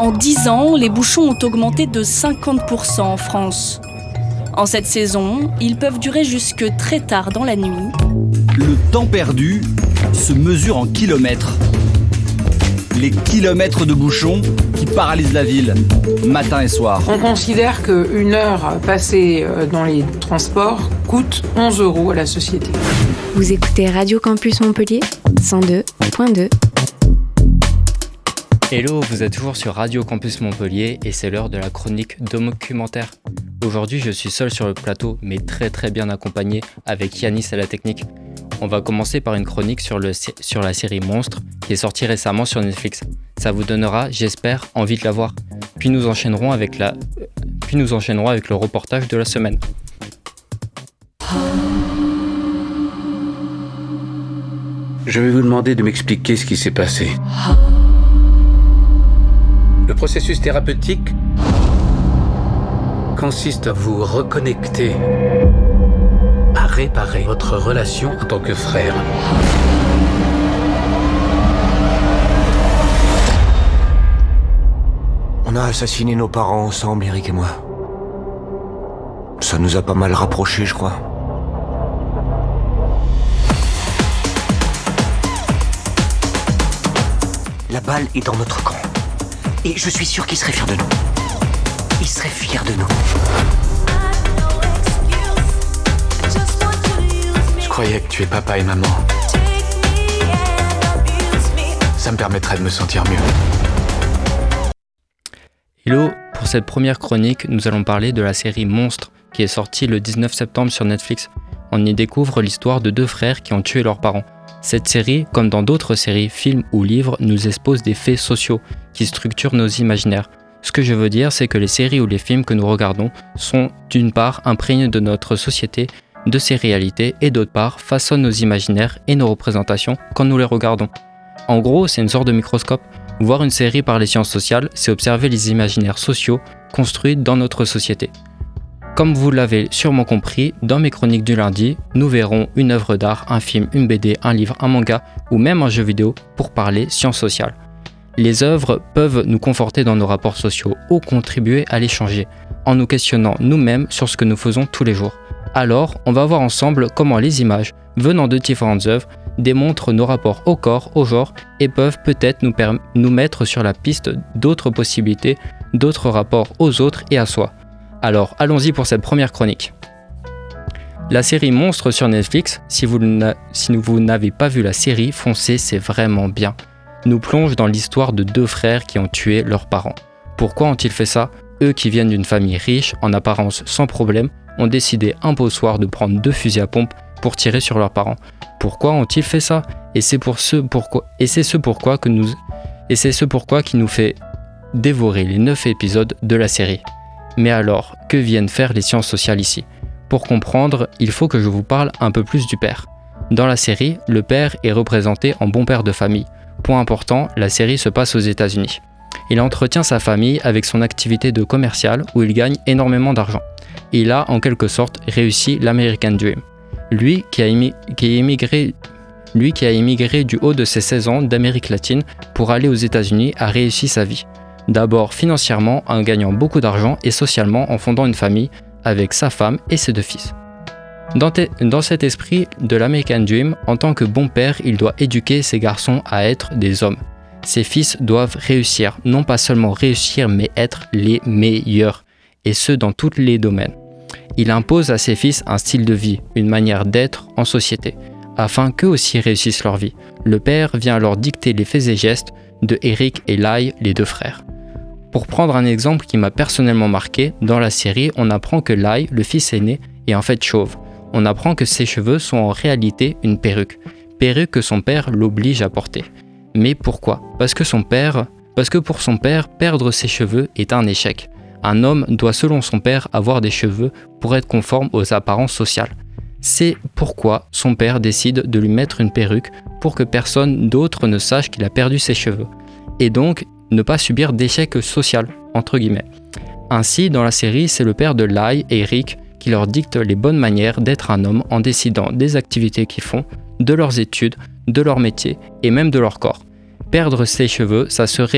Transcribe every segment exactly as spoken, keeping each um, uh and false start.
En dix ans, les bouchons ont augmenté de cinquante pour cent en France. En cette saison, ils peuvent durer jusque très tard dans la nuit. Le temps perdu se mesure en kilomètres. Les kilomètres de bouchons qui paralysent la ville, matin et soir. On considère qu'une heure passée dans les transports coûte onze euros à la société. Vous écoutez Radio Campus Montpellier, cent deux point deux. Hello, vous êtes toujours sur Radio Campus Montpellier et c'est l'heure de la chronique documentaire. Aujourd'hui, je suis seul sur le plateau, mais très très bien accompagné avec Yanis à la technique. On va commencer par une chronique sur, le, sur la série Monstres qui est sortie récemment sur Netflix. Ça vous donnera, j'espère, envie de la voir. Puis nous enchaînerons avec, la, puis nous enchaînerons avec le reportage de la semaine. Je vais vous demander de m'expliquer ce qui s'est passé. Le processus thérapeutique consiste à vous reconnecter, à réparer votre relation en tant que frère. On a assassiné nos parents ensemble, Eric et moi. Ça nous a pas mal rapprochés, je crois. La balle est dans notre camp. Et je suis sûr qu'il serait fier de nous. Il serait fier de nous. Je croyais que tu es papa et maman. Ça me permettrait de me sentir mieux. Hello, pour cette première chronique, nous allons parler de la série Monstres qui est sortie le dix-neuf septembre sur Netflix. On y découvre l'histoire de deux frères qui ont tué leurs parents. Cette série, comme dans d'autres séries, films ou livres, nous expose des faits sociaux qui structurent nos imaginaires. Ce que je veux dire, c'est que les séries ou les films que nous regardons sont d'une part imprégnés de notre société, de ses réalités, et d'autre part façonnent nos imaginaires et nos représentations quand nous les regardons. En gros, c'est une sorte de microscope. Voir une série par les sciences sociales, c'est observer les imaginaires sociaux construits dans notre société. Comme vous l'avez sûrement compris, dans mes chroniques du lundi, nous verrons une œuvre d'art, un film, une B D, un livre, un manga ou même un jeu vidéo pour parler sciences sociales. Les œuvres peuvent nous conforter dans nos rapports sociaux ou contribuer à les changer, en nous questionnant nous-mêmes sur ce que nous faisons tous les jours. Alors, on va voir ensemble comment les images, venant de différentes œuvres, démontrent nos rapports au corps, au genre, et peuvent peut-être nous, perm- nous mettre sur la piste d'autres possibilités, d'autres rapports aux autres et à soi. Alors, allons-y pour cette première chronique. La série Monstres sur Netflix, si vous, n'a- si vous n'avez pas vu la série, foncez, c'est vraiment bien. Nous plonge dans l'histoire de deux frères qui ont tué leurs parents. Pourquoi ont-ils fait ça ? Eux qui viennent d'une famille riche, en apparence sans problème, ont décidé un beau soir de prendre deux fusils à pompe pour tirer sur leurs parents. Pourquoi ont-ils fait ça ? Et c'est pour ce pourquoi et c'est ce pourquoi que nous et c'est ce pourquoi qui nous fait dévorer les neuf épisodes de la série. Mais alors, que viennent faire les sciences sociales ici ? Pour comprendre, il faut que je vous parle un peu plus du père. Dans la série, le père est représenté en bon père de famille. Point important, la série se passe aux États-Unis. Il entretient sa famille avec son activité de commercial où il gagne énormément d'argent. Il a en quelque sorte réussi l'American Dream. Lui qui a, émi- qui a émigré, lui qui a émigré du haut de ses seize ans d'Amérique latine pour aller aux États-Unis a réussi sa vie. D'abord financièrement en gagnant beaucoup d'argent et socialement en fondant une famille avec sa femme et ses deux fils. Dans, te- dans cet esprit de l'American Dream, en tant que bon père, il doit éduquer ses garçons à être des hommes. Ses fils doivent réussir, non pas seulement réussir, mais être les meilleurs, et ce dans tous les domaines. Il impose à ses fils un style de vie, une manière d'être en société, afin qu'eux aussi réussissent leur vie. Le père vient alors dicter les faits et gestes de Eric et Lai, les deux frères. Pour prendre un exemple qui m'a personnellement marqué, dans la série, on apprend que Lai, le fils aîné, est en fait chauve. On apprend que ses cheveux sont en réalité une perruque, perruque que son père l'oblige à porter. Mais pourquoi ? Parce que son père, parce que pour son père, perdre ses cheveux est un échec. Un homme doit selon son père avoir des cheveux pour être conforme aux apparences sociales. C'est pourquoi son père décide de lui mettre une perruque pour que personne d'autre ne sache qu'il a perdu ses cheveux. Et donc, ne pas subir d'échec social, entre guillemets. Ainsi, dans la série, c'est le père de Lai et Eric qui leur dicte les bonnes manières d'être un homme en décidant des activités qu'ils font, de leurs études, de leur métier et même de leur corps. Perdre ses cheveux, ça serait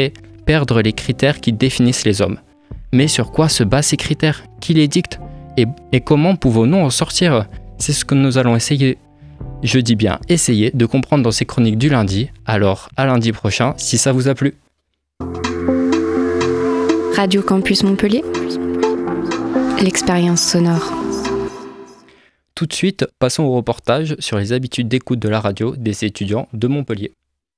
perdre les critères qui définissent les hommes. Mais sur quoi se basent ces critères? Qui les dicte? et, et comment pouvons-nous en sortir? C'est ce que nous allons essayer, je dis bien essayer, de comprendre dans ces chroniques du lundi. Alors à lundi prochain, si ça vous a plu. Radio Campus Montpellier, l'expérience sonore. Tout de suite, passons au reportage sur les habitudes d'écoute de la radio des étudiants de Montpellier.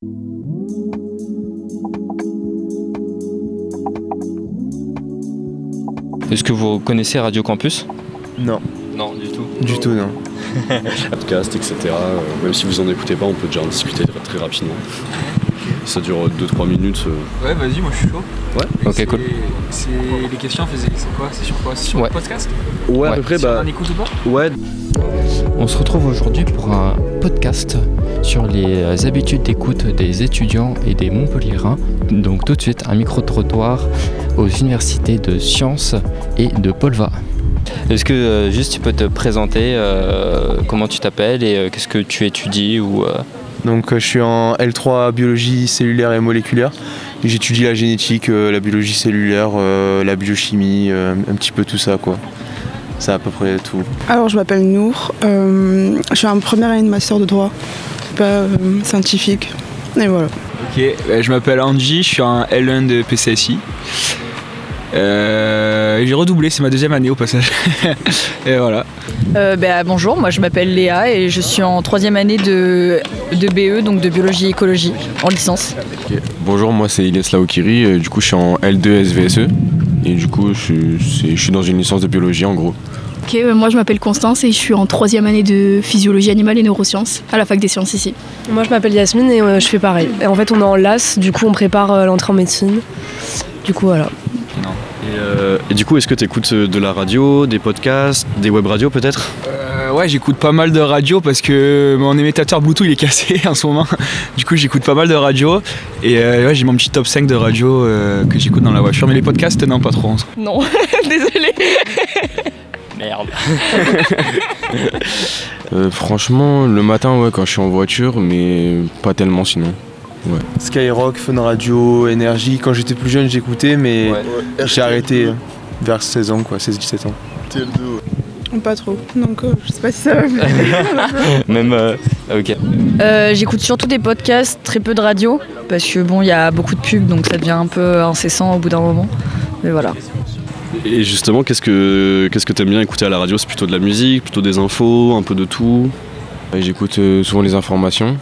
Est-ce que vous connaissez Radio Campus? Non. Non, du tout. Du tout, non. Podcast, et cetera. Euh, même si vous en écoutez pas, on peut déjà en discuter très, très rapidement. Ça dure deux trois minutes. Euh... Ouais, vas-y, moi je suis chaud. Ouais. Ok, c'est, cool. C'est les questions, c'est quoi? C'est sur quoi? C'est sur ouais. le podcast? Ouais, à ouais. peu près. Si bah... on en écoute ou pas? Ouais. On se retrouve aujourd'hui pour un podcast sur les habitudes d'écoute des étudiants et des Montpelliérains. Donc tout de suite, un micro-trottoir aux universités de Sciences et de Polva. Est-ce que euh, juste tu peux te présenter, euh, comment tu t'appelles et euh, qu'est-ce que tu étudies ou, euh... Donc euh, je suis en L trois biologie cellulaire et moléculaire. Et j'étudie la génétique, euh, la biologie cellulaire, euh, la biochimie, euh, un petit peu tout ça quoi. C'est à peu près tout. Alors je m'appelle Nour, euh, je suis en première année de master de droit, pas euh, scientifique, et voilà. Ok, euh, je m'appelle Andy, je suis en L un de P C S I. Euh, j'ai redoublé, c'est ma deuxième année au passage. Et voilà. Euh, bah, bonjour, moi je m'appelle Léa et je suis en troisième année de, de B E, donc de biologie et écologie, en licence. Okay. Bonjour, moi c'est Ilyes Laokiri, euh, du coup je suis en L deux S V S E et du coup je, c'est, je suis dans une licence de biologie en gros. Ok, euh, moi je m'appelle Constance et je suis en troisième année de physiologie animale et neurosciences à la fac des sciences ici. Moi je m'appelle Yasmine et euh, je fais pareil. Et en fait on est en L A S, du coup on prépare euh, l'entrée en médecine. Du coup voilà. Non. Et, euh, et du coup, est-ce que tu écoutes de la radio, des podcasts, des web radios peut-être? euh, Ouais, j'écoute pas mal de radio parce que mon émetteur Bluetooth il est cassé en ce moment. Du coup, j'écoute pas mal de radio. Et euh, ouais, j'ai mon petit top cinq de radio euh, que j'écoute dans la voiture. Mais les podcasts, non, pas trop. Non, désolé. Merde. euh, franchement, le matin, ouais, quand je suis en voiture, mais pas tellement sinon. Ouais. Skyrock, Fun Radio, Énergie. Quand j'étais plus jeune, j'écoutais, mais ouais. j'ai arrêté vers seize ans, quoi, seize dix-sept ans. T L deux, ouais. Pas trop, donc euh, je sais pas si ça va me Même, euh, ok. Euh, j'écoute surtout des podcasts, très peu de radio, parce que bon, il y a beaucoup de pubs, donc ça devient un peu incessant au bout d'un moment. Mais voilà. Et justement, qu'est-ce que qu'est-ce que t'aimes bien écouter à la radio? C'est plutôt de la musique, plutôt des infos, un peu de tout? Ouais, j'écoute euh, souvent les informations.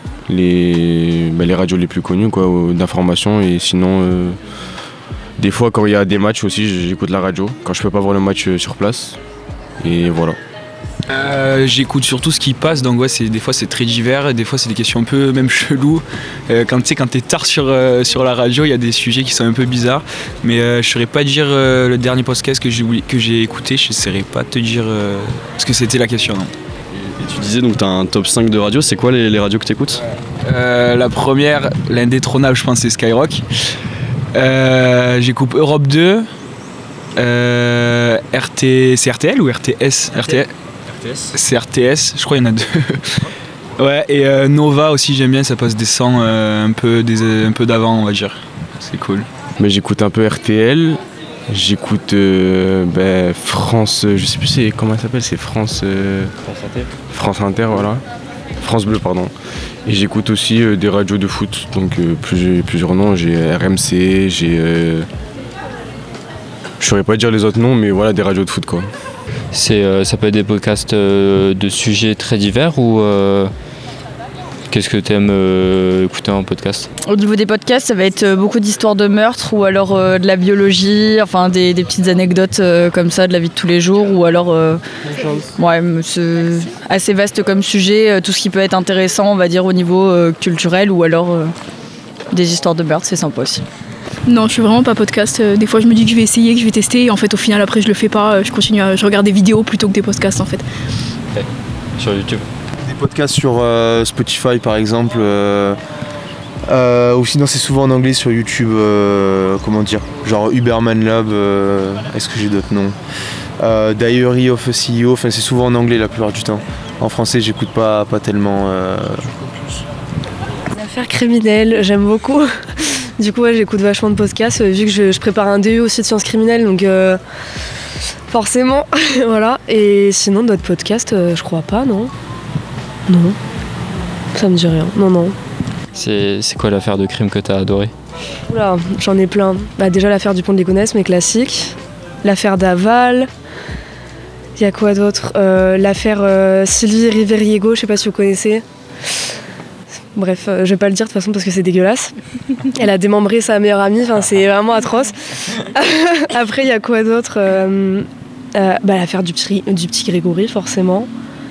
Les, bah, les radios les plus connues quoi, d'information et sinon euh, des fois quand il y a des matchs aussi j'écoute la radio quand je peux pas voir le match euh, sur place et voilà. Euh, j'écoute surtout ce qui passe, donc ouais, c'est, des fois c'est très divers et des fois c'est des questions un peu même cheloues. Euh, quand tu sais, quand t'es tard sur, euh, sur la radio, il y a des sujets qui sont un peu bizarres, mais euh, je saurais pas dire euh, le dernier podcast que j'ai, que j'ai écouté, je saurais pas te dire euh, ce que c'était la question. Non. Et tu disais donc tu as un top cinq de radio, c'est quoi les, les radios que tu écoutes? euh, La première, l'indétrônable je pense c'est Skyrock. Euh, j'écoute Europe deux, euh, R T, c'est R T L ou R T S? R T L. R T S. C'est R T S, je crois qu'il y en a deux. Ouais, et euh, Nova aussi j'aime bien, ça passe des sons euh, un, peu, des, un peu d'avant on va dire, c'est cool. Mais j'écoute un peu R T L. J'écoute euh, ben, France, je sais plus c'est, comment elle s'appelle, c'est France... Euh, France Inter. France Inter, voilà. France Bleu, pardon. Et j'écoute aussi euh, des radios de foot, donc euh, plusieurs, plusieurs noms. J'ai R M C, j'ai... Euh, je saurais pas dire les autres noms, mais voilà, des radios de foot, quoi. C'est, euh, ça peut être des podcasts euh, de sujets très divers ou... Euh... Qu'est-ce que tu aimes euh, écouter en podcast? Au niveau des podcasts, ça va être beaucoup d'histoires de meurtres ou alors euh, de la biologie, enfin des, des petites anecdotes euh, comme ça de la vie de tous les jours ou alors euh, ouais, c'est assez vaste comme sujet, euh, tout ce qui peut être intéressant on va dire au niveau euh, culturel ou alors euh, des histoires de meurtres, c'est sympa aussi. Non, je suis vraiment pas podcast. Euh, des fois je me dis que je vais essayer, que je vais tester et en fait au final après je le fais pas, je continue à, je regarde des vidéos plutôt que des podcasts en fait. Okay. Sur YouTube? Podcast sur euh, Spotify par exemple, euh, euh, ou sinon c'est souvent en anglais sur YouTube, euh, comment dire, genre Uberman Lab, euh, est-ce que j'ai d'autres noms, euh, Diary of a C E O, enfin c'est souvent en anglais la plupart du temps. En français j'écoute pas, pas tellement. Euh... L'affaire criminelle, j'aime beaucoup. Du coup, ouais, j'écoute vachement de podcasts, euh, vu que je, je prépare un D U aussi de sciences criminelles, donc euh, forcément, voilà. Et sinon, d'autres podcasts, euh, je crois pas, non. Non. Ça me dit rien. Non, non. C'est, c'est quoi l'affaire de crime que t'as adoré? Oula, j'en ai plein. Bah, déjà l'affaire du pont de Ligonnès, mais classique. L'affaire d'Aval. Il y a quoi d'autre? euh, L'affaire euh, Sylvie Riveriego, je sais pas si vous connaissez. Bref, euh, je vais pas le dire de toute façon parce que c'est dégueulasse. Elle a démembré sa meilleure amie, enfin c'est vraiment atroce. Après, il y a quoi d'autre? euh, euh, bah, L'affaire du petit, du petit Grégory, forcément.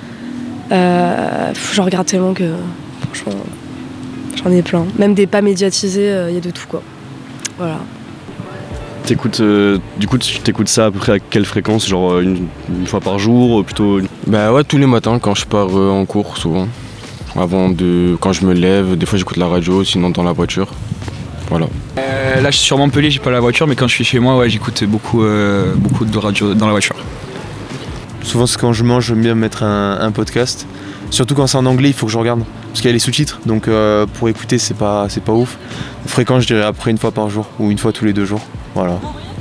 Euh, j'en regarde tellement que franchement, j'en ai plein. Même des pas médiatisés, il euh, y a de tout quoi. Voilà. T'écoutes, euh, du coup, tu t'écoutes ça à peu près à quelle fréquence? Genre une, une fois par jour, euh, plutôt une... Bah ouais, tous les matins quand je pars euh, en cours souvent. Avant de, quand je me lève, des fois j'écoute la radio, sinon dans la voiture. Voilà. Euh, là je suis sur Montpellier, j'ai pas la voiture, mais quand je suis chez moi, ouais, j'écoute beaucoup, euh, beaucoup de radio dans la voiture. Souvent c'est quand je mange, j'aime bien mettre un, un podcast. Surtout quand c'est en anglais, il faut que je regarde. Parce qu'il y a les sous-titres, donc euh, pour écouter c'est pas, c'est pas ouf. Fréquent, je dirais après une fois par jour ou une fois tous les deux jours. Voilà.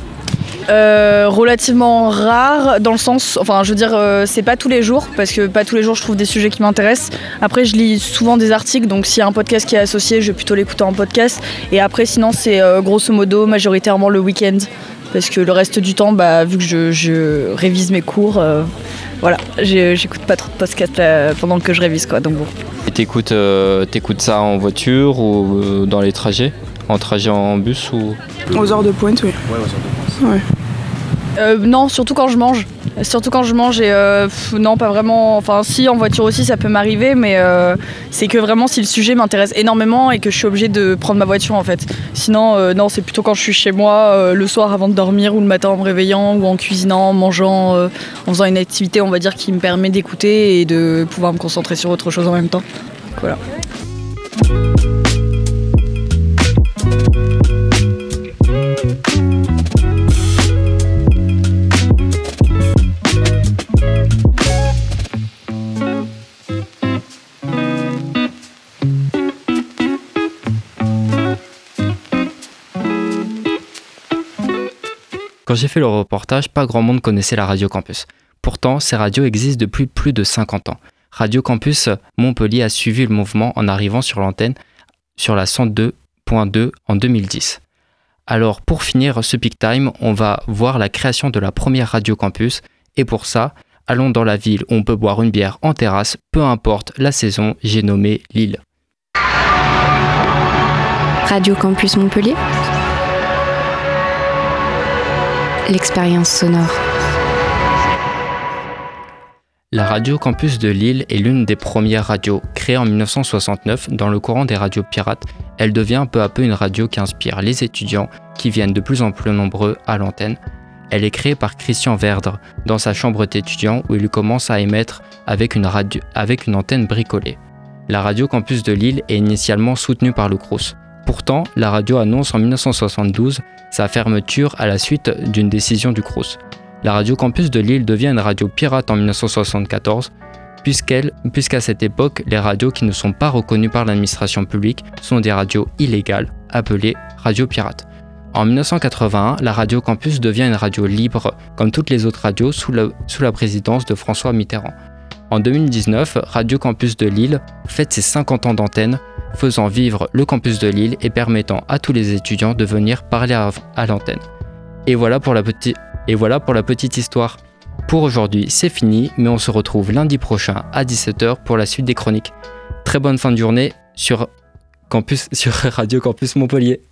Euh, relativement rare dans le sens, enfin je veux dire euh, c'est pas tous les jours parce que pas tous les jours je trouve des sujets qui m'intéressent. Après je lis souvent des articles, donc s'il y a un podcast qui est associé je vais plutôt l'écouter en podcast, et après sinon c'est euh, grosso modo majoritairement le week-end parce que le reste du temps bah, vu que je, je révise mes cours euh, voilà, j'ai, j'écoute pas trop de podcasts euh, pendant que je révise quoi, donc bon. Et t'écoutes, euh, t'écoutes ça en voiture ou euh, dans les trajets? En trajet en bus ou... Aux heures de pointe, oui. Ouais, aux heures de pointe. Ouais. Euh, non, surtout quand je mange. Surtout quand je mange et euh, pff, non, pas vraiment. Enfin, si, en voiture aussi, ça peut m'arriver, mais euh, c'est que vraiment si le sujet m'intéresse énormément et que je suis obligée de prendre ma voiture en fait. Sinon, euh, non, c'est plutôt quand je suis chez moi, euh, le soir avant de dormir ou le matin en me réveillant ou en cuisinant, en mangeant, euh, en faisant une activité, on va dire, qui me permet d'écouter et de pouvoir me concentrer sur autre chose en même temps. Voilà. Quand j'ai fait le reportage, pas grand monde connaissait la Radio Campus. Pourtant, ces radios existent depuis plus de cinquante ans. Radio Campus Montpellier a suivi le mouvement en arrivant sur l'antenne sur la cent deux point deux en deux mille dix. Alors, pour finir ce Peak Time, on va voir la création de la première Radio Campus. Et pour ça, allons dans la ville où on peut boire une bière en terrasse, peu importe la saison, j'ai nommé Lille. Radio Campus Montpellier. L'expérience sonore. La Radio Campus de Lille est l'une des premières radios. Créée en dix-neuf cent soixante-neuf dans le courant des radios pirates, elle devient peu à peu une radio qui inspire les étudiants qui viennent de plus en plus nombreux à l'antenne. Elle est créée par Christian Verdre dans sa chambre d'étudiant où il commence à émettre avec une, radio, avec une antenne bricolée. La Radio Campus de Lille est initialement soutenue par le Crous. Pourtant, la radio annonce en dix-neuf cent soixante-douze sa fermeture à la suite d'une décision du Crous. La Radio Campus de Lille devient une radio pirate en dix-neuf cent soixante-quatorze, puisqu'elle, puisqu'à cette époque, les radios qui ne sont pas reconnues par l'administration publique sont des radios illégales, appelées radios pirates. En dix-neuf cent quatre-vingt-un, la Radio Campus devient une radio libre, comme toutes les autres radios sous, le, sous la présidence de François Mitterrand. En deux mille dix-neuf, Radio Campus de Lille fête ses cinquante ans d'antenne, faisant vivre le campus de Lille et permettant à tous les étudiants de venir parler à, à l'antenne. Et voilà, pour la petite, et voilà pour la petite histoire. Pour aujourd'hui, c'est fini, mais on se retrouve lundi prochain à dix-sept heures pour la suite des chroniques. Très bonne fin de journée sur, campus, sur Radio Campus Montpellier.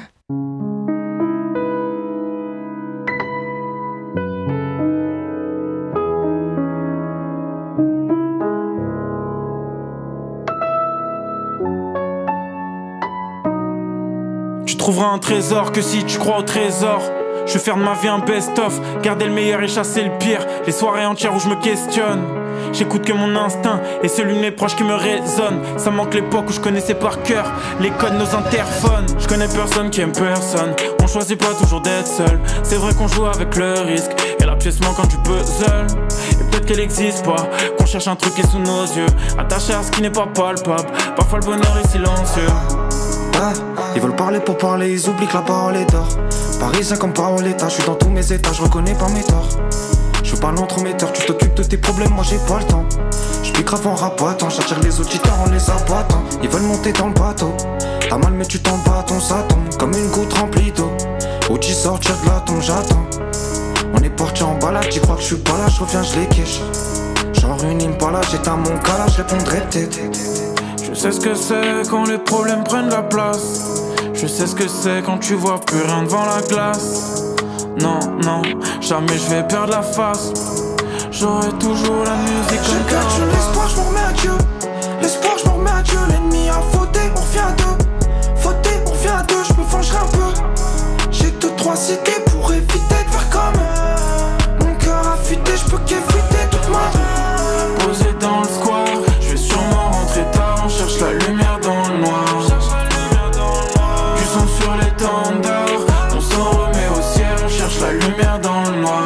Tu trouveras un trésor que si tu crois au trésor. Je vais faire de ma vie un best-of, garder le meilleur et chasser le pire. Les soirées entières où je me questionne, j'écoute que mon instinct et celui de mes proches qui me résonne. Ça manque l'époque où je connaissais par cœur les codes de nos interphones. Je connais personne qui aime personne, on choisit pas toujours d'être seul. C'est vrai qu'on joue avec le risque et la pièce manquante du puzzle. Et peut-être qu'elle existe pas, qu'on cherche un truc qui est sous nos yeux, attaché à ce qui n'est pas palpable. Parfois le bonheur est silencieux. Ah, ils veulent parler pour parler, ils oublient que la parole est d'or. Parisien comme Paoletta, je suis dans tous mes états, je reconnais pas mes torts. Je veux pas l'entremetteur, tu t'occupes de tes problèmes, moi j'ai pas le temps. Je pique grave en rapotant, j'attire les auditeurs en les abattant. Ils veulent monter dans le bateau, t'as mal mais tu t'en bâton, ça tombe comme une goutte remplie d'eau. Où tu sortir de la tombe, j'attends. On est parti en balade, tu crois que je suis pas là, je reviens, je les quiche. Genre une impala, j'étais à mon cas là, je répondrai peut-être. Je sais ce que c'est quand les problèmes prennent la place. Je sais ce que c'est quand tu vois plus rien devant la glace. Non, non, jamais je vais perdre la face. J'aurai toujours la musique comme j'ai perdu l'espoir, je m'en remets à Dieu. L'espoir, je m'en remets à Dieu. L'ennemi a fauté, on revient à deux. Fauté, on revient à deux, je me vengerai un peu. J'ai deux, trois idées pour éviter de faire comme eux. Mon cœur a fuité, je peux qu'effriter toute ma vie. Posé dans le square, je vais sûrement rentrer tard. On cherche la lumière dans le noir. Du son sur l'étendard, on s'en remet au ciel. On cherche la lumière dans le noir.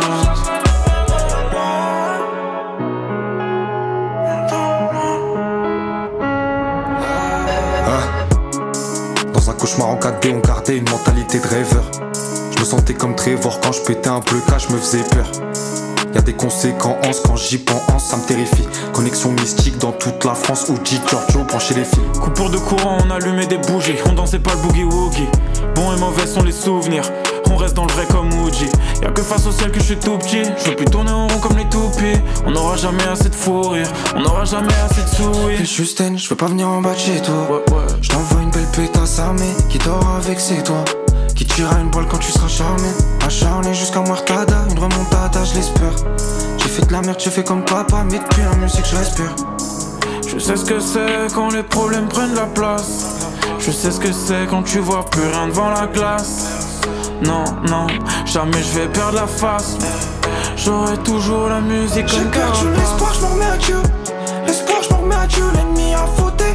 Dans un cauchemar en quatre D, on gardait une mentalité de rêveur. Je me sentais comme Trevor quand je pétais un peu le cas, je me faisais peur. Y'a des conséquences quand j'y pense, ça me terrifie. Connexion mystique dans toute la France, Uji, Giorgio, brancher les filles. Coupure de courant, on allumait des bougies. On dansait pas le boogie-woogie. Bon et mauvais sont les souvenirs. On reste dans le vrai comme Uji. Y'a que face au ciel que je suis tout petit. Je veux plus tourner en rond comme les toupies. On n'aura jamais assez de fou rire. On n'aura jamais assez de sourire. Fais juste haine, je veux pas venir en bas de chez toi. Ouais, ouais. Je t'envoie une belle pétasse armée qui dort avec ses doigts. Qui tirera une balle quand tu seras charmé. Acharné jusqu'à Muertada, une remontada, je l'espère. J'ai fait de la merde, j'ai fait comme papa, mais depuis la musique je respire. Je sais ce que c'est quand les problèmes prennent la place. Je sais ce que c'est quand tu vois plus rien devant la glace. Non, non, jamais je vais perdre la face. J'aurai toujours la musique comme j'ai perdu l'espoir, je m'en remets à Dieu. L'espoir, je m'en remets à Dieu. L'ennemi a fauté,